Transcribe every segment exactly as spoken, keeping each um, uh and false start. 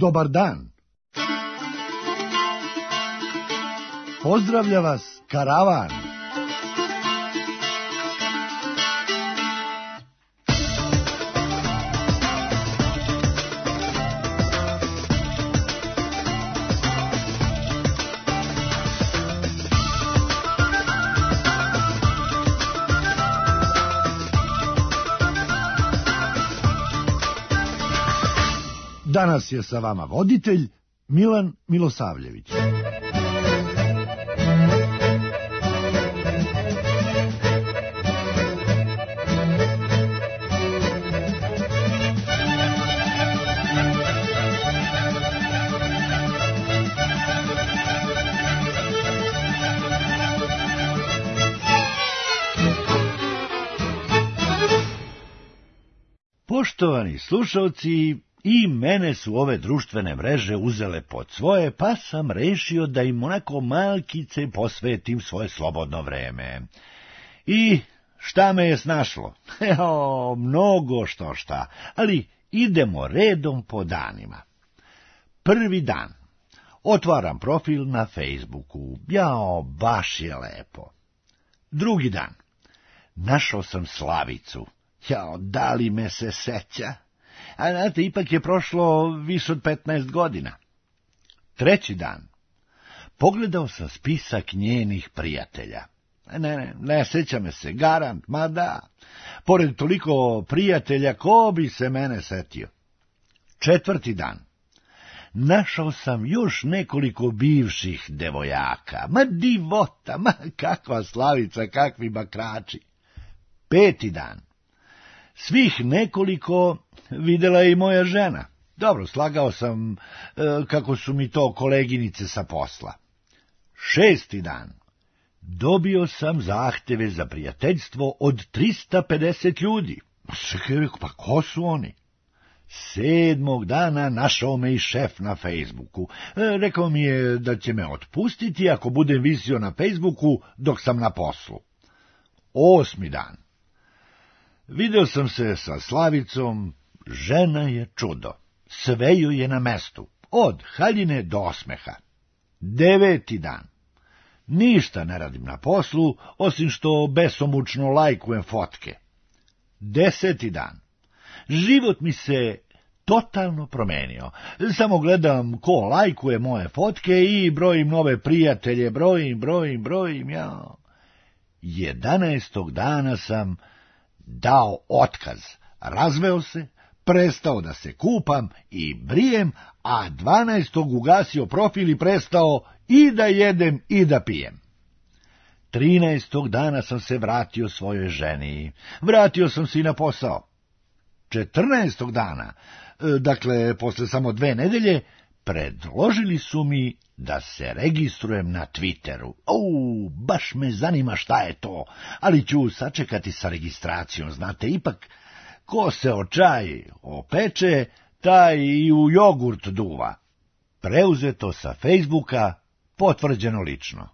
dobar dan. Pozdravlja vas karavan. Danas je sa vama voditelj Milan Milosavljević. Poštovani slušalci, i mene su ove društvene mreže uzele pod svoje, pa sam rešio da im onako malkice posvetim svoje slobodno vreme. I šta me je snašlo? Evo, mnogo što šta, ali idemo redom po danima. Prvi dan. Otvaram profil na Facebooku. Jao, baš je lepo. Drugi dan. Našao sam Slavicu. Jao, da li me se seća? A znate, ipak je prošlo više od petnaest godina. Treći dan. Pogledao sam spisak njenih prijatelja. Ne, ne, ne sjeća me se, garant, ma da. Pored toliko prijatelja, ko bi se mene setio? Četvrti dan. Našao sam još nekoliko bivših devojaka. Ma divota, ma kakva Slavica, kakvi bakrači. Peti dan. Svih nekoliko videla je i moja žena. Dobro, slagao sam e, kako su mi to koleginice sa posla. Šesti dan. Dobio sam zahteve za prijateljstvo od trista pedeset ljudi. Pa ko su oni? Sedmog dana našao me i šef na Facebooku. E, rekao mi je da će me otpustiti ako budem visio na Facebooku dok sam na poslu. Osmi dan. Video sam se sa Slavicom, žena je čudo, sve joj je na mestu, od haljine do osmeha. Deveti dan. Ništa ne radim na poslu, osim što besomučno lajkujem fotke. Deseti dan. Život mi se totalno promenio. Samo gledam ko lajkuje moje fotke i brojim nove prijatelje, brojim, brojim, brojim, ja. Jedanaestog dana sam dao otkaz, razveo se, prestao da se kupam i brijem, a dvanaestog ugasio profil i prestao i da jedem i da pijem. Trinaestog dana sam se vratio svojoj ženi, vratio sam se i na posao. Četrnaestog dana, dakle posle samo dve nedelje, predložili su mi da se registrujem na Twitteru. Au, baš me zanima šta je to, ali ću sačekati sa registracijom, znate, ipak ko se o čaj opeče, taj i u jogurt duva. Preuzeto sa Facebooka, potvrđeno lično.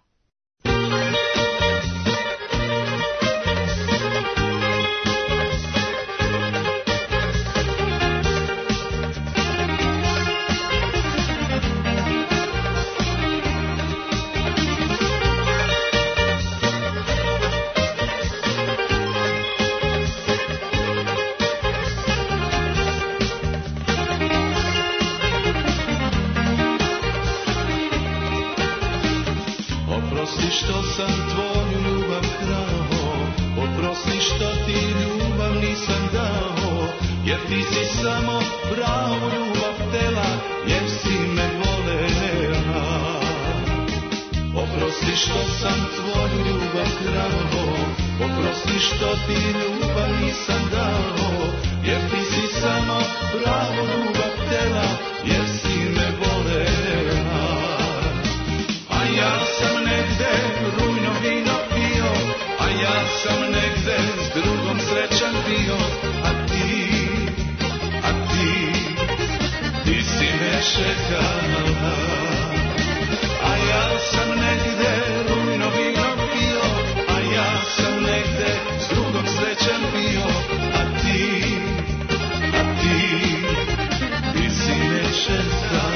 Oprosti što sam tvoju ljubav krao, oprosti što ti ljubav nisam dao, jer ti si samo pravu ljubav htela, jer si me volela. Oprosti što sam tvoju ljubav krao, oprosti što ti ljubav nisam dao, jer ti si samo pravu ljubav htela, jer si me volela. A ja sam negde rujno vino pio, a ja sam negde s drugom srećan bio, a ti, a ti, ti si me čekala. A ja sam negde rujno vino pio, a ja sam negde s drugom srećan bio, a ti, a ti, ti si me čekala.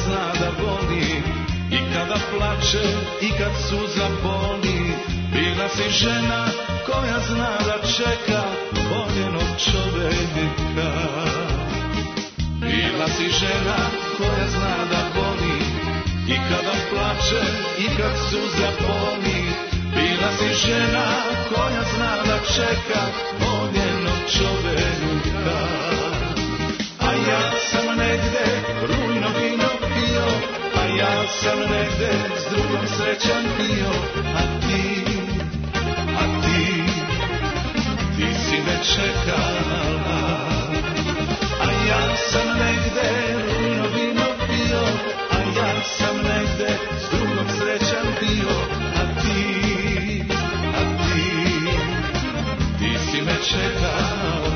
zna da voli, i kada plače i kad suza boli. Bila si žena koja zna da čeka voljenog čoveka. Bila si žena koja zna da voli, i kada plače i kad suza boli. Bila si žena koja zna da čeka voljenog čoveka. A ja sam negde rujno vino pio, a ja sam negde s drugom srećan bio. A ti, a ti, ti si me čekala. A ja sam negde rujno vino pio, a ja sam negde s drugom srećan bio. A ti, a ti, ti si me čekala.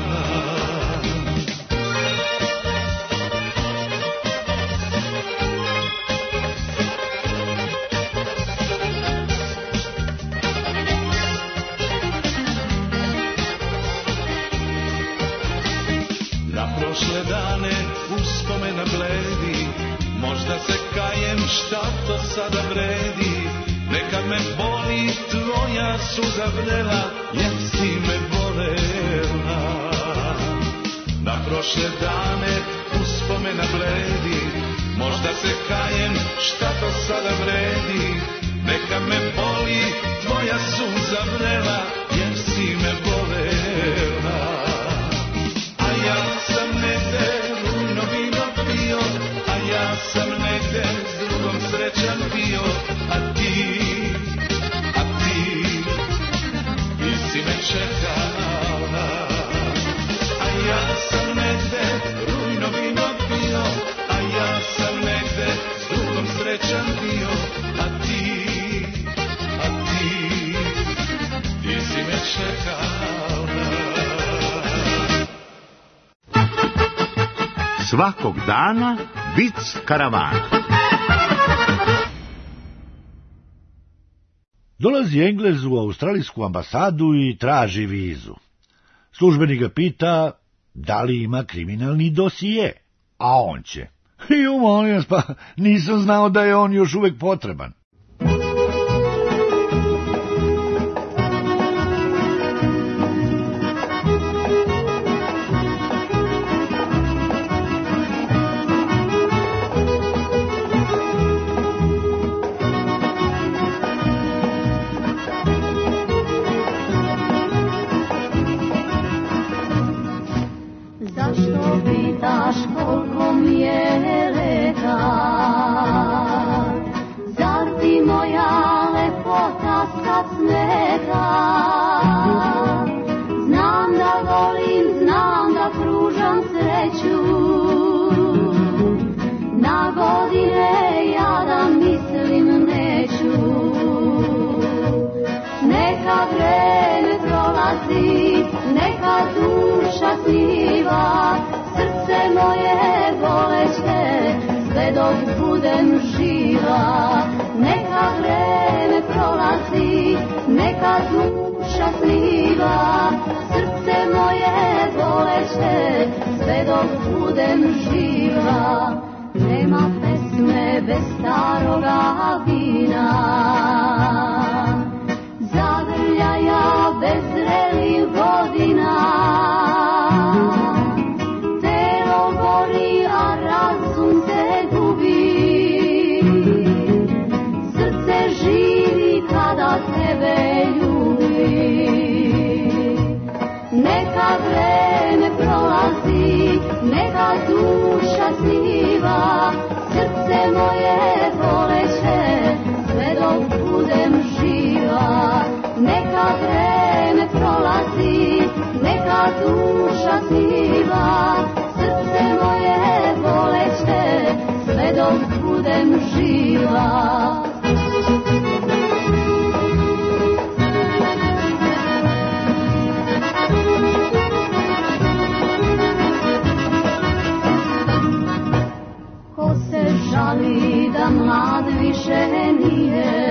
Prošle dane uspomena bledi, možda se kajem šta to sada vredi. Nekad me boli tvoja suza vrela, jer si me volela. Na prošle dane uspomena bledi, možda se kajem šta to sada vredi. Nekad me boli tvoja suza vrela, jer si me volela. Ja sam negde rujno vino pio, a ja sam negde s drugom srećan bio. A ti, a ti, ti si me čekala. A ja sam negde rujno vino pio, a ja sam negde s drugom srećan bio. A ti, a ti, ti si me čekala. Svakog dana vic karavana. Dolazi Englez u australijsku ambasadu i traži vizu. Službenik ga pita da li ima kriminalni dosije, a on će. Jo, molim vas, pa nisam znao da je on još uvek potreban. Srce moje boleće, sve dok budem živa. Neka vreme prolazi, neka duša sniva. Srce moje boleće, sve dok budem živa. Nema pesme bez staroga vina, zagrljaja bez zrelih godina. Neka vreme prolazi, neka duša sniva. Srce moje boleće, sve dok budem živa. Neka vreme prolazi, neka duša sniva. Srce moje boleće, sve dok budem živa. Žali da mlad više nije,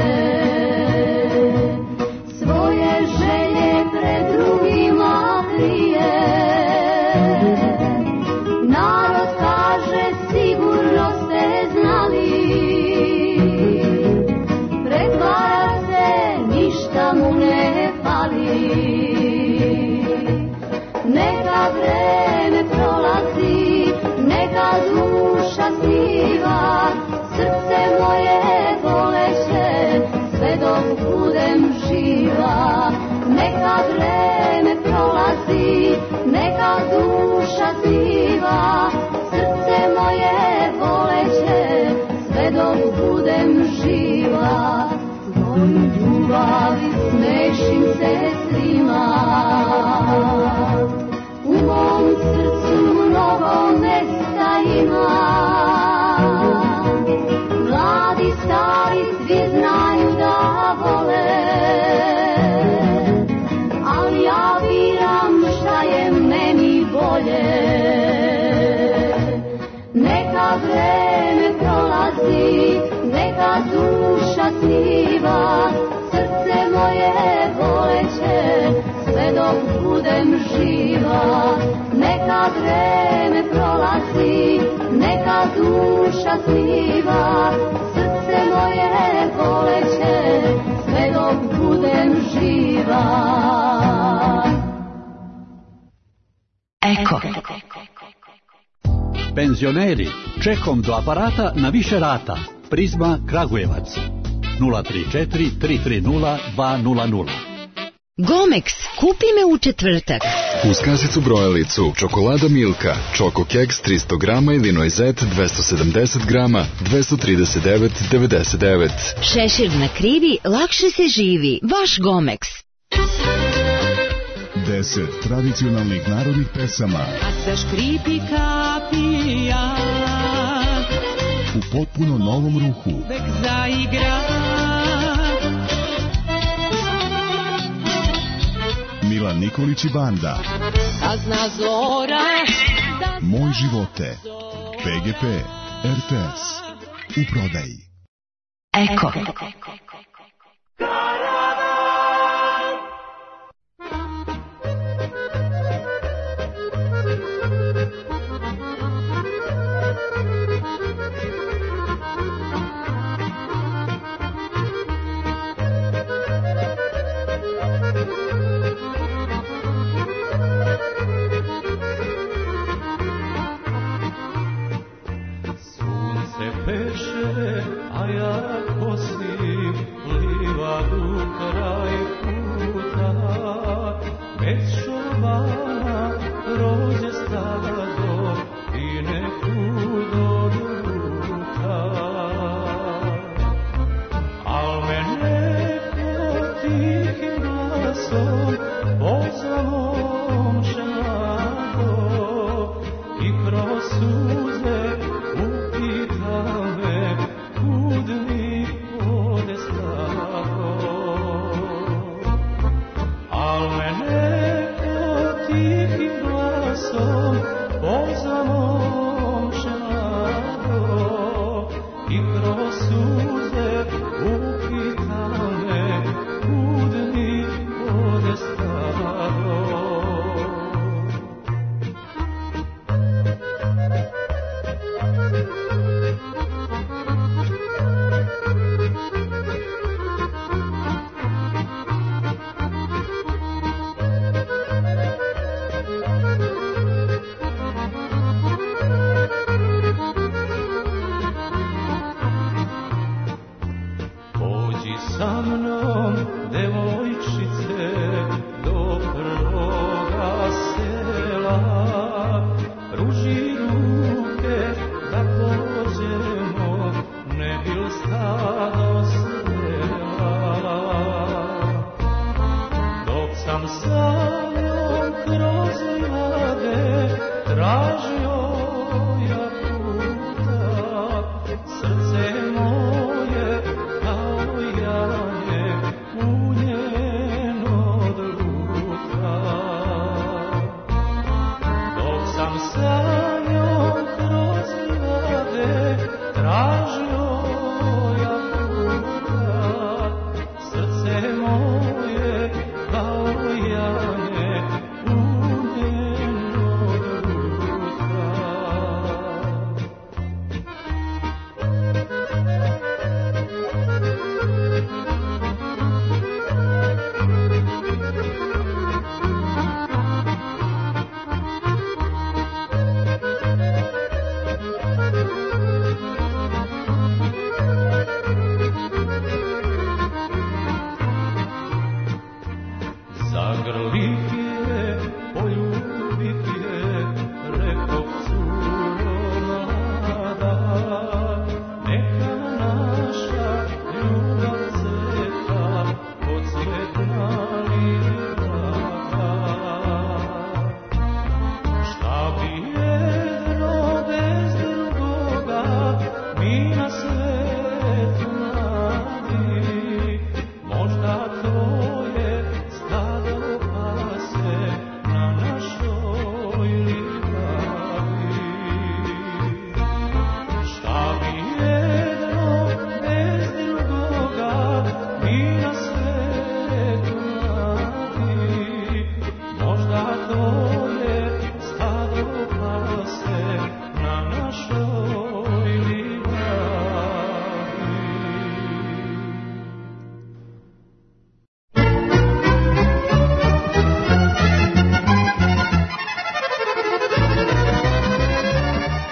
svoje želje pred drugima krije. Narod kaže sigurno ste znali neka vreme prolazi, neka duša sniva, srce moje voleće, sve dok budem živa. Neka vreme prolazi, neka duša sniva, srce moje voleće, sve dok budem živa. Tvoju ljubavi smešim se svima, u mom srcu mnogo mesta ima. Mladi, stari, svi znaju da vole, ali ja biram šta je meni bolje. Neka vreme prolazi, neka duša sniva, srce moje voleće, sve dok budem živa. Neka vreme prolazi, neka duša sniva, srce moje voleće, sve dok budem živa. Eko. Penzioneri, čekom do aparata na više rata. Prizma Kragujevac. nula tri četiri tri tri nula dva nula nula. Gomex, kupi me u četvrtak. Uz kasicu brojalicu, čokolada Milka, Čoko keks tristo grama ili Noizet dvesta sedamdeset grama, dvesta trideset devet devedeset devet. Šešir na krivi, lakše se živi. Vaš Gomex. Deset tradicionalnih narodnih pesama. Kad zaškripi kapija, u potpuno novom ruhu. Uvek zaigra. Milan Nikolić i banda. Da zna zora. Moj živote. P G P. R T S. U prodaji. Eko. Peše, a ja kosim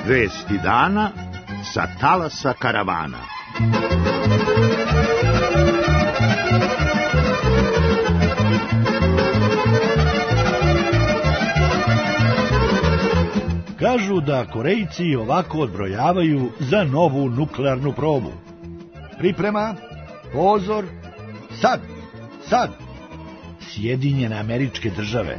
Vesti dana sa talasa karavana. Kažu da Korejci ovako odbrojavaju za novu nuklearnu probu. Priprema, pozor, sad, sad. Sjedinjene Američke Države.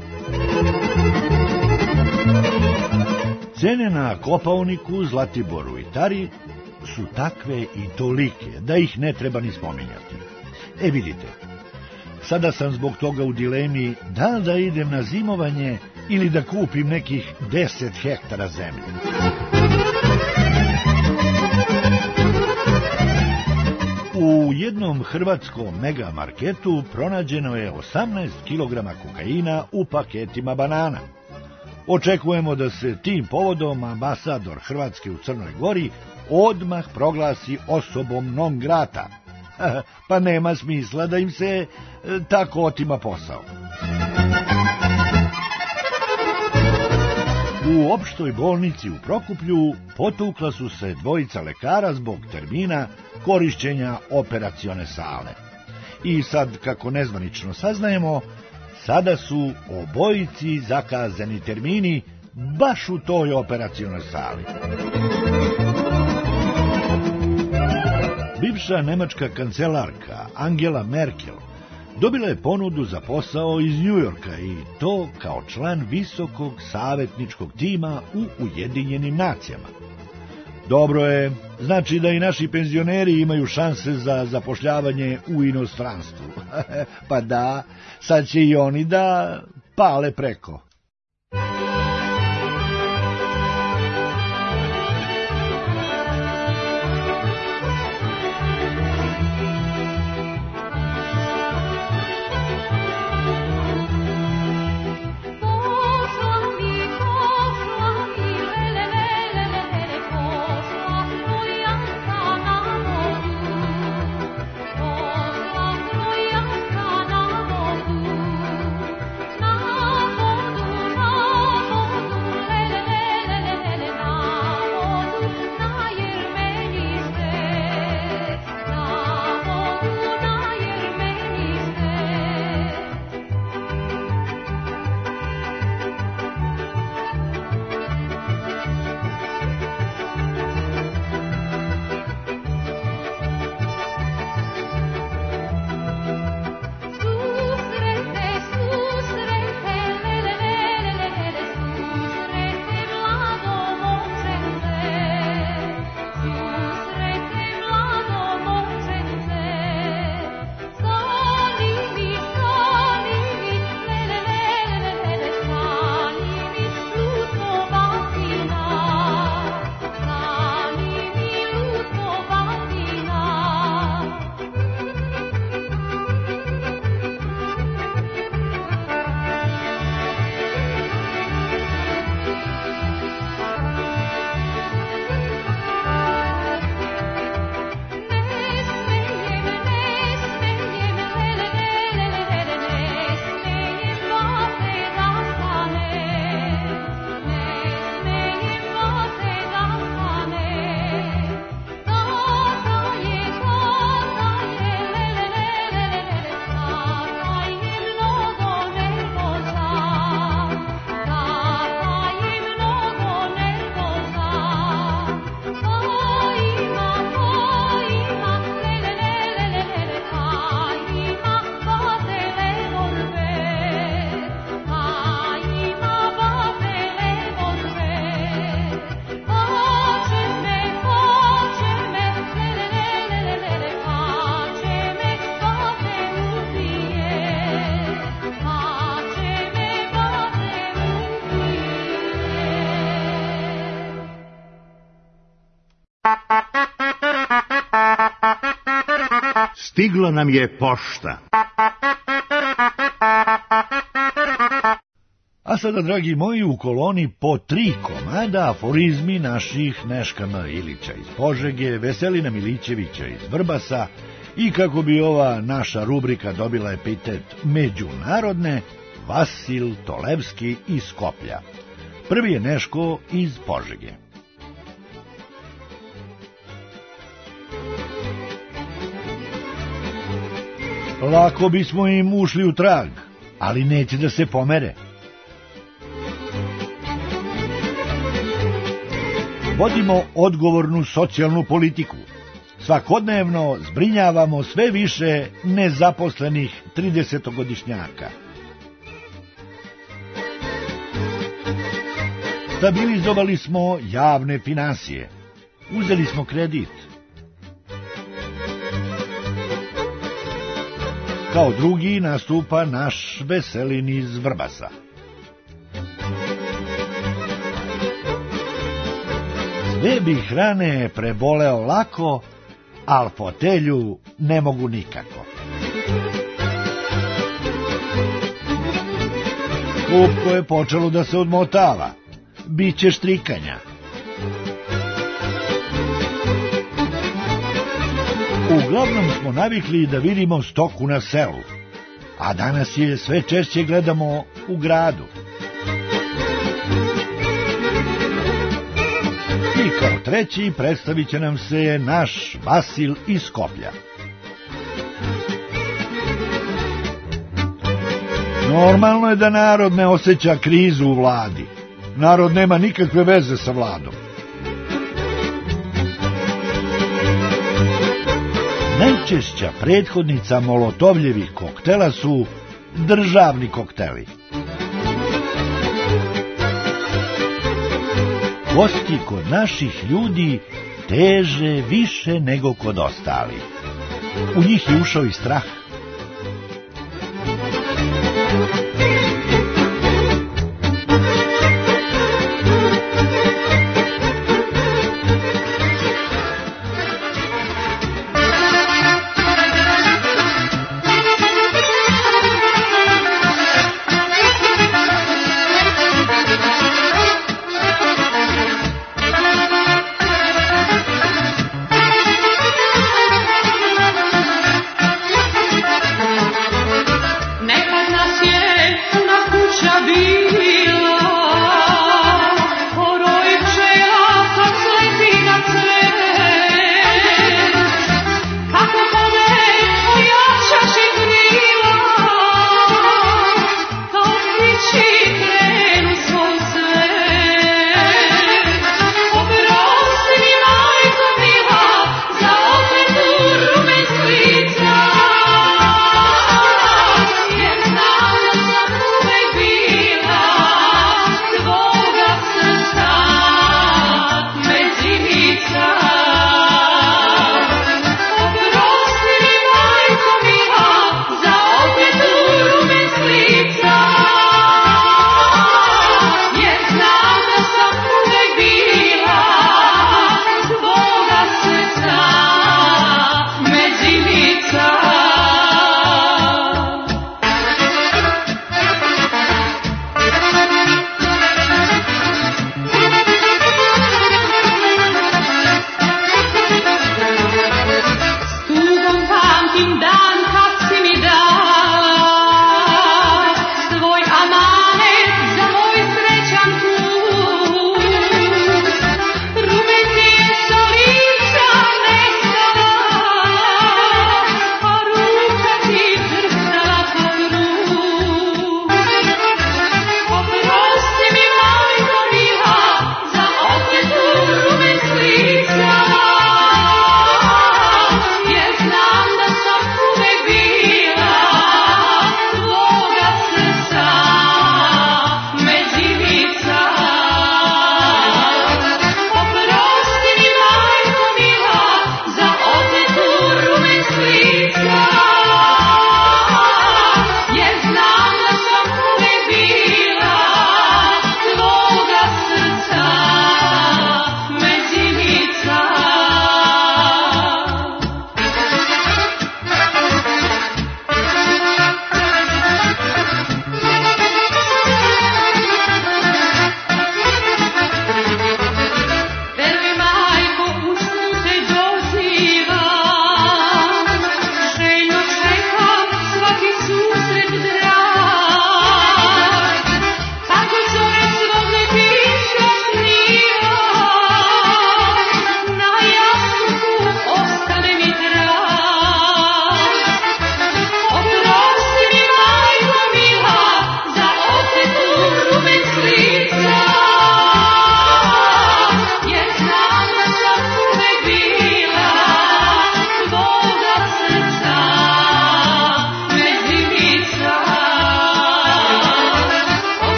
Cene na Kopaoniku, Zlatiboru i Tari su takve i tolike da ih ne treba ni spominjati. E vidite, sada sam zbog toga u dilemi da li da idem na zimovanje ili da kupim nekih deset hektara zemlje. U jednom hrvatskom mega marketu pronađeno je osamnaest kilograma kokaina u paketima banana. Očekujemo da se tim povodom ambasador Hrvatske u Crnoj Gori odmah proglasi osobom non grata. Pa nema smisla da im se tako otima posao. U opštoj bolnici u Prokuplju potukla su se dvojica lekara zbog termina korišćenja operacione sale. I sad, kako nezvanično saznajemo, sada su obojici zakazani termini baš u toj operacionoj sali. Bivša nemačka kancelarka Angela Merkel dobila je ponudu za posao iz Njujorka i to kao član visokog savjetničkog tima u Ujedinjenim nacijama. Dobro je, znači da i naši penzioneri imaju šanse za zapošljavanje u inostranstvu. Pa da, sad će i oni da pale preko. Stigla nam je pošta. A sada, dragi moji, u koloni po tri komada aforizmi naših Neška M. Ilića iz Požege, Veselina Milićevića iz Vrbasa i, kako bi ova naša rubrika dobila epitet međunarodne, Vasil Tolevski iz Skoplja. Prvi je Neško iz Požege. Lako bismo im ušli u trag, ali neće da se pomere. Vodimo odgovornu socijalnu politiku. Svakodnevno zbrinjavamo sve više nezaposlenih tridesetogodišnjaka. Stabilizovali smo javne finansije. Uzeli smo kredit. Kao drugi nastupa naš Veselin iz Vrbasa. Sve bi hrane preboleo lako, al fotelju ne mogu nikako. Kupko je počelo da se odmotava. Biće štrikanja. Uglavnom smo navikli da vidimo stoku na selu, a danas je sve češće gledamo u gradu. I kao treći predstavit će nam se naš Vasil iz Skoplja. Normalno je da narod ne osjeća krizu u vladi. Narod nema nikakve veze sa vladom. Najčešća prethodnica molotovljevih koktela su državni kokteli. Kosti kod naših ljudi teže više nego kod ostalih. U njih je ušao i strah.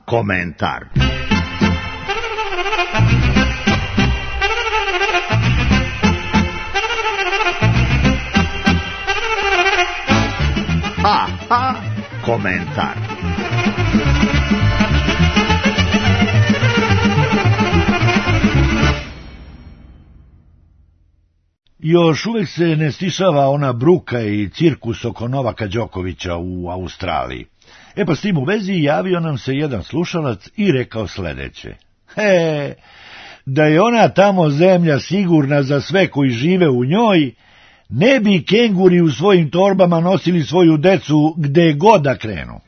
komentar. Ha, ha, komentar. Još uvek se ne stišava ona bruka i cirkus oko Novaka Đokovića u Australiji. E pa s tim u vezi javio nam se jedan slušalac i rekao sledeće. He, da je ona tamo zemlja sigurna za sve koji žive u njoj, ne bi kenguri u svojim torbama nosili svoju decu gde god da krenu.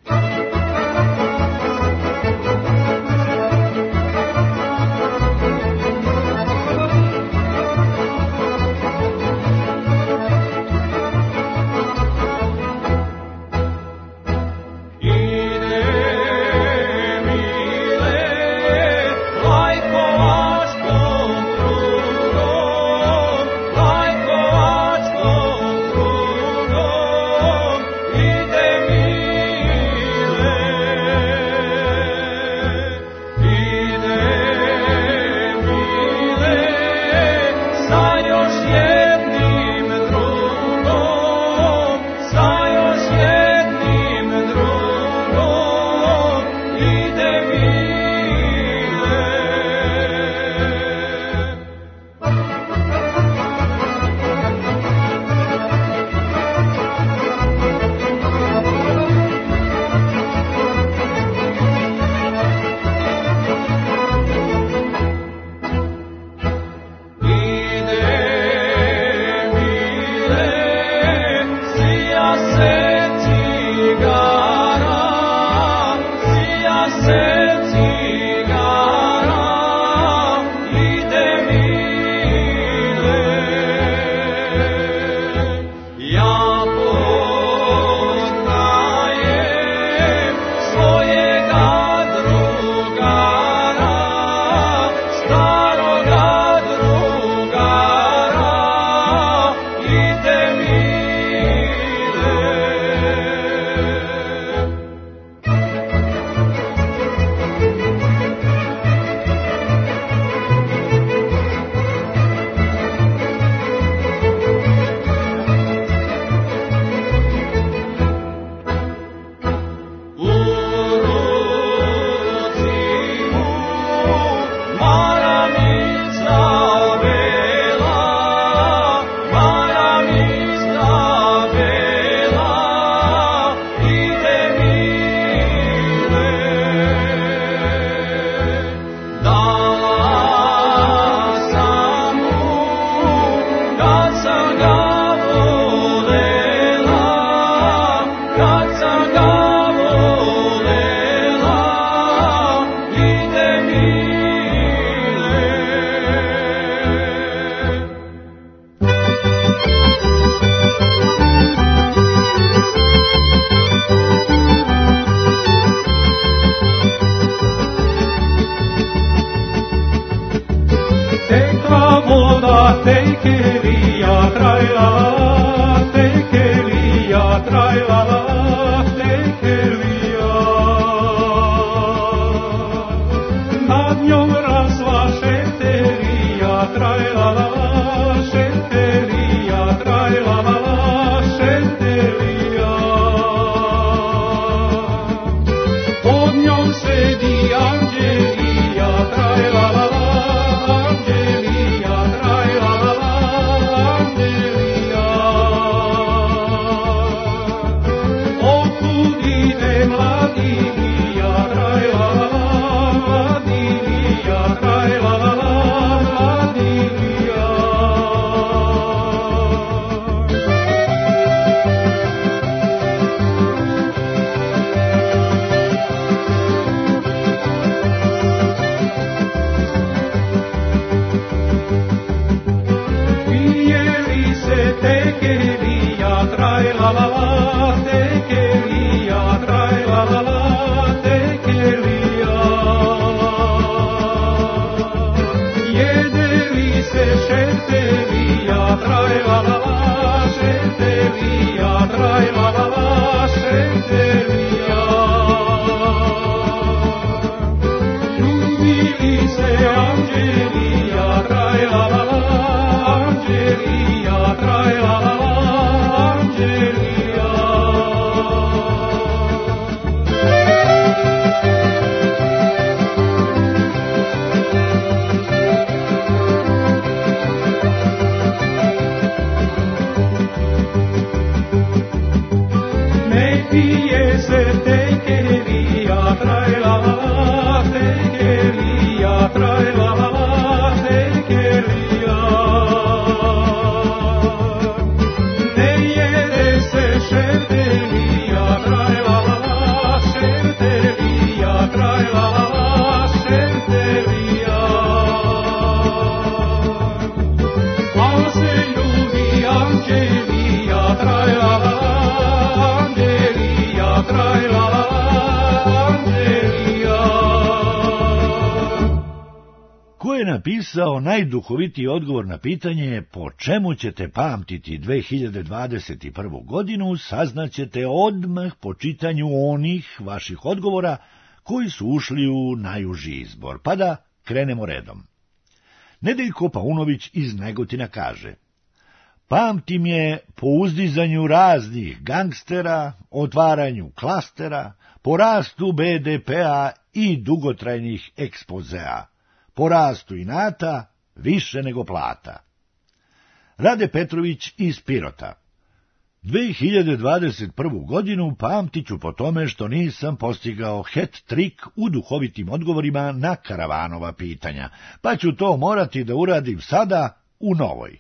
Napisao najduhovitiji odgovor na pitanje po čemu ćete pamtiti dve hiljade dvadeset prvu. godinu, saznaćete odmah po čitanju onih vaših odgovora koji su ušli u najuži izbor. Pa da krenemo redom. Nedeljko Paunović iz Negotina kaže: pamtim je po uzdizanju raznih gangstera, otvaranju klastera, po rastu be de pea i dugotrajnih ekspozea, po rastu inata više nego plata. Rade Petrović iz Pirota: dve hiljade dvadeset prvu. godinu pamtit ću po tome što nisam postigao hat-trik u duhovitim odgovorima na Karavanova pitanja, pa ću to morati da uradim sada u novoj.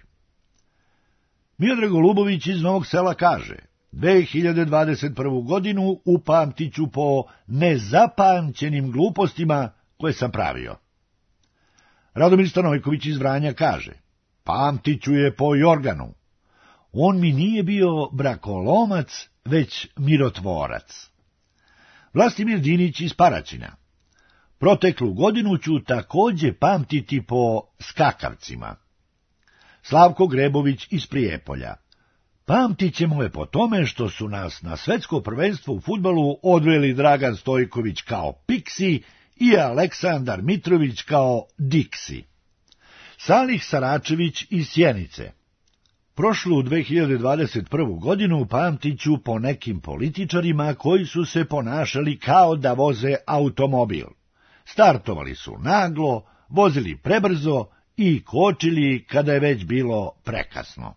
Miodrag Golubović iz Novog Sela kaže: dve hiljade dvadeset prvu. godinu upamtit ću po nezapamćenim glupostima koje sam pravio. Radomir Stanojković iz Vranja kaže: pamtit ću je po Jorganu. On mi nije bio brakolomac, već mirotvorac. Vlastimir Dinić iz Paraćina: proteklu godinu ću takođe pamtiti po skakavcima. Slavko Grebović iz Prijepolja: pamtit ćemo je po tome što su nas na svetsko prvenstvo u fudbalu odveli Dragan Stojković kao Piksi i Aleksandar Mitrović kao Diksi. Salih Saračević iz Sjenice: prošlu dve hiljade dvadeset prvu. godinu pamtit ću po nekim političarima koji su se ponašali kao da voze automobil. Startovali su naglo, vozili prebrzo i kočili kada je već bilo prekasno.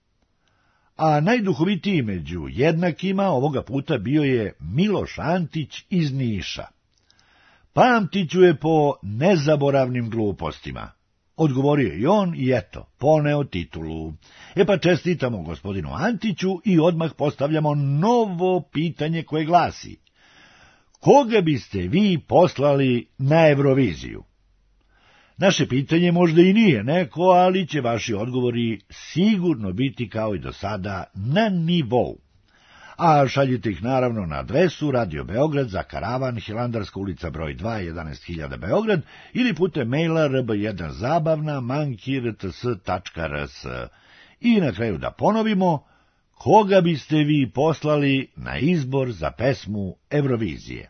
A najduhovitiji među jednakima ovoga puta bio je Miloš Antić iz Niša: pamtit ću je po nezaboravnim glupostima. Odgovorio je i on i eto, poneo titulu. E pa čestitamo gospodinu Antiću i odmah postavljamo novo pitanje koje glasi: koga biste vi poslali na Euroviziju? Naše pitanje možda i nije neko, ali će vaši odgovori sigurno biti kao i do sada na nivou. A šaljite ih naravno na adresu Radio Beograd za Karavan, Hilandarska ulica broj dva, jedanaest hiljada Beograd, ili putem maila r b jedan zabavna manki r t s tačka r s. I na kraju da ponovimo, koga biste vi poslali na izbor za pesmu Eurovizije?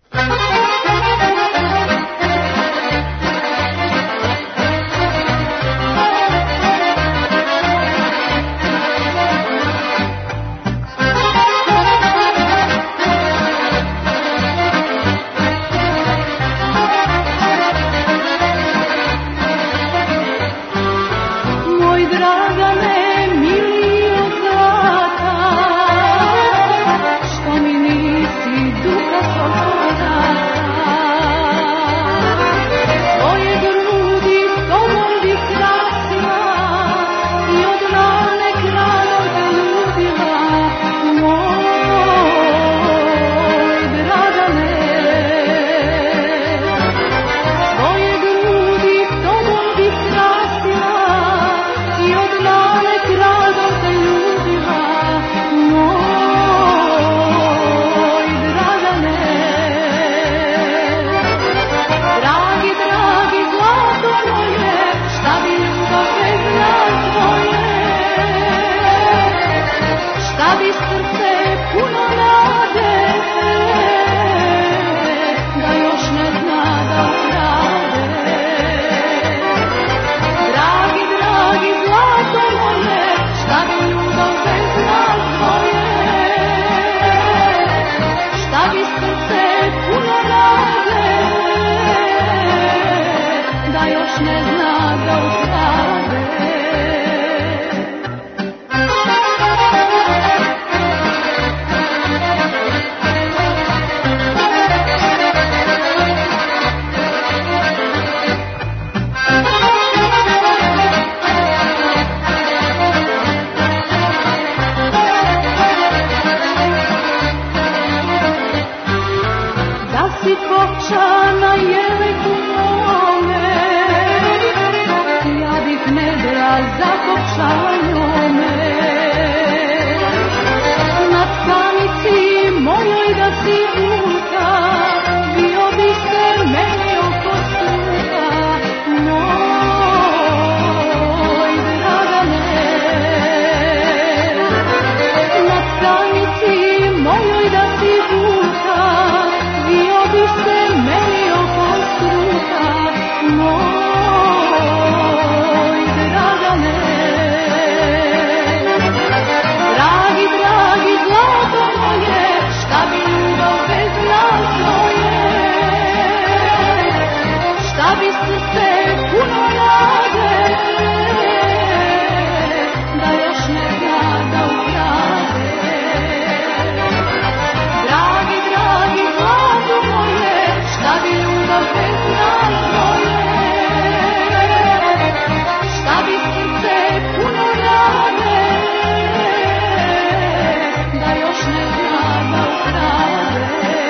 pričala njome. Na stanici mojoj da si puta, bio bi se meni oko suda, moj Dragane. Na stanici mojoj da si puta, bio bi se meni oko suda, moj Dragane. Dragi, dragi, zlato moje, šta bi ljubav bez nas dvoje? Šta bi srce puno rade, da još ne zna da ukrade? Dragi, dragi, zlato moje, šta bi ljubav bez nas dvoje? Šta bi srce puno rade, da još ne zna da ukrade?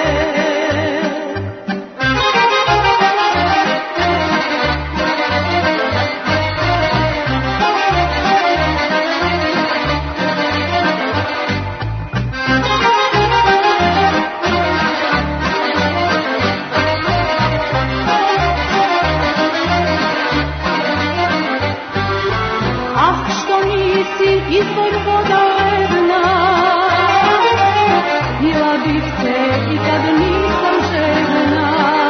Ah, što nisi izvor voda ledna, pila bih te i kad nisam željna.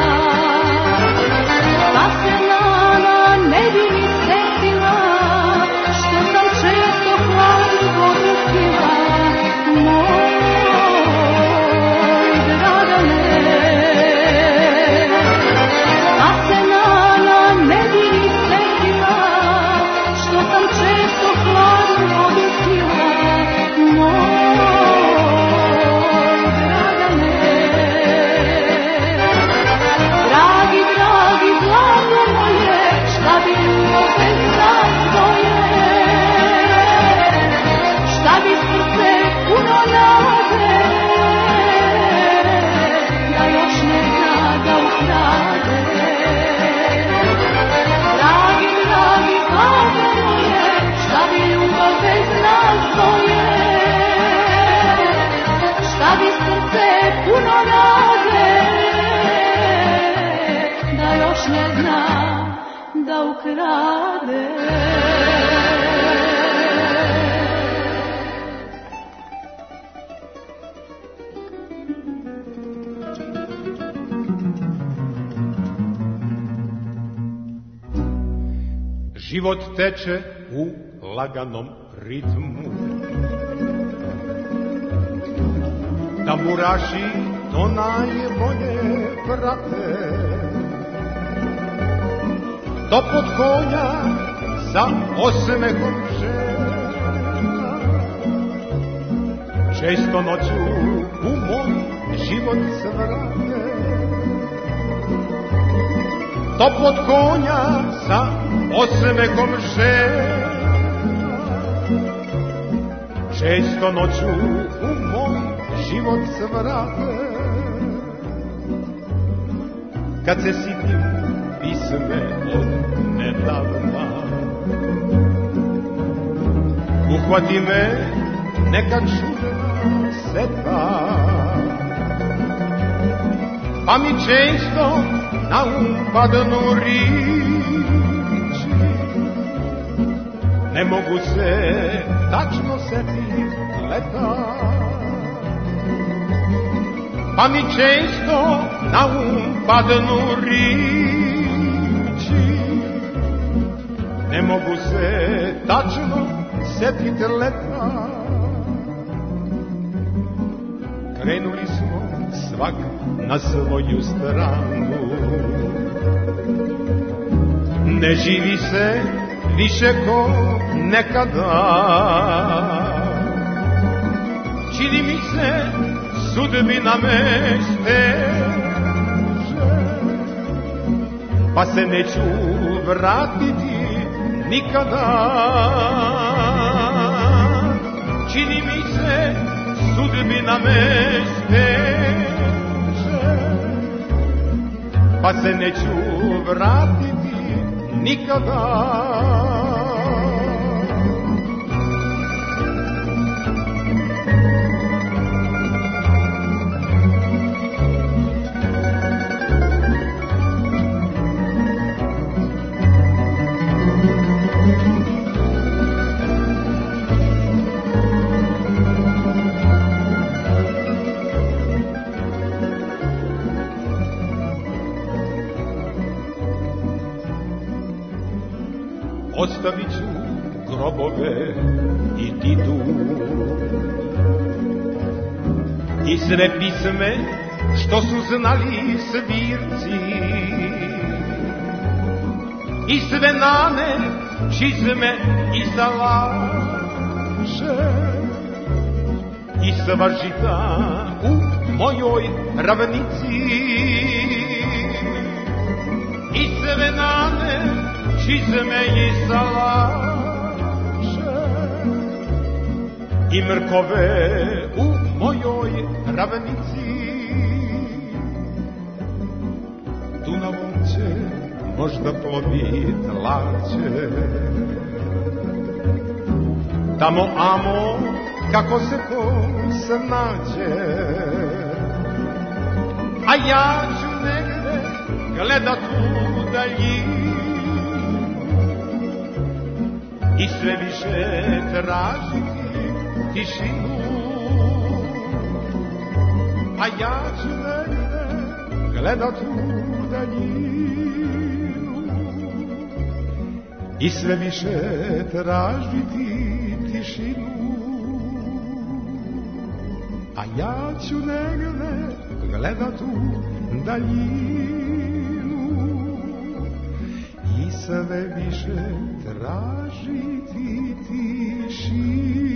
Pa se Nana ne bi mi setila, što sam često hladnu vodu pila, moj Dragane. Pa se Nana ne bi mi setila, što sam često hladnu vodu pila, moj Dragane. Dragi, dragi, zlato moje, šta bi ljubav bez nas dvoje? Šta bi srce puno nade, da još ne zna da ukrade? Dragi, dragi, zlato moje, šta bi ljubav bez nas dvoje? Šta bi srce puno nade, da još ne zna da ukrade? Život teče u laganom ritmu, tamburaši to najbolje prate. Topot konja sa osmehom žena, često noću u moj život svrate. Topot konja sa osmehom žena, često noću u moj život svrate. Kad se sitim pisme od nedavna, uhvati me neka čudna seta, pa mi često na um padnu riči, ne mogu se tačno setit leta. Pa mi često na um padnu riči, ne mogu se tačno setit leta. Krenuli smo svak na svoju stranu, ne živi se više ko nekada. Čini mi se sudbina me steže, pa se neću vratiti nikada. Čini mi se sudbina me steže, pa se neću vratiti nikada. ostavit ću grobove i didu. I sve pisme što su znali svirci, i sve nane, čizme i salaše, i sva žita u mojoj ravnici, i sve nane, čizme i salaše, i mrkove u mojoj ravnici. Dunavom će možda plovit lađe, tamo amo kako se ko snađe, a ja ću negde gledat u daljinu i sve više tražiti tišinu, a ja ću negde gledat u daljinu i sve više tražiti tišinu, a ja ću negde gledat u daljinu i sve više tražiti tišinu.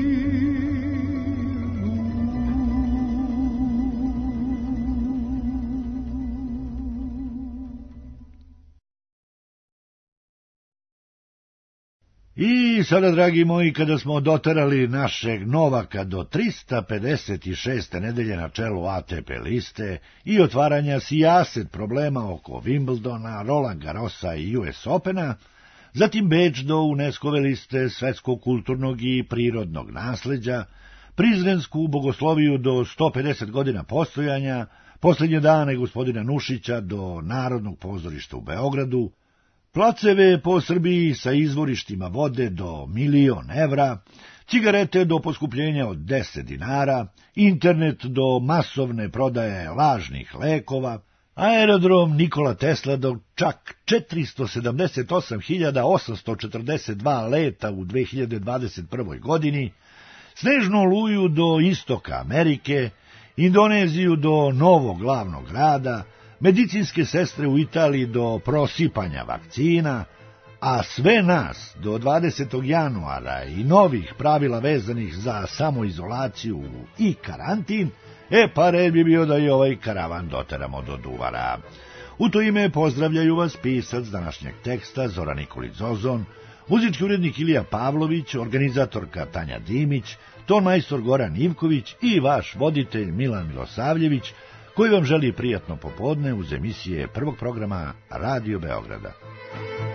I sada, dragi moji, kada smo doterali našeg Novaka do trista pedeset šeste nedelje na čelu A T P liste i otvaranja sijaset problema oko Wimbledona, Roland Garrosa i U S Opena, zatim Beč do UNESCO-ve liste svetskog kulturnog i prirodnog nasleđa, Prizrensku bogosloviju do sto pedeset godina postojanja, posljednje dane gospodina Nušića do Narodnog pozorišta u Beogradu, placeve po Srbiji sa izvorištima vode do milion evra, cigarete do poskupljenja od deset dinara, internet do masovne prodaje lažnih lekova, aerodrom Nikola Tesla do čak četiristo sedamdeset osam hiljada osamsto četrdeset dva leta u dve hiljade dvadeset prvoj godini, snežnu oluju do istoka Amerike, Indoneziju do novog glavnog grada, medicinske sestre u Italiji do prosipanja vakcina, a sve nas do dvadesetog januara i novih pravila vezanih za samoizolaciju i karantin, e pa red bi bio da i ovaj karavan doteramo do Duvara. U to ime pozdravljaju vas pisac današnjeg teksta Zoran Nikolić Zozon, muzički urednik Ilija Pavlović, organizatorka Tanja Dimić, ton majstor Goran Ivković i vaš voditelj Milan Milosavljević, koji vam želi prijatno popodne uz emisije prvog programa Radio Beograda.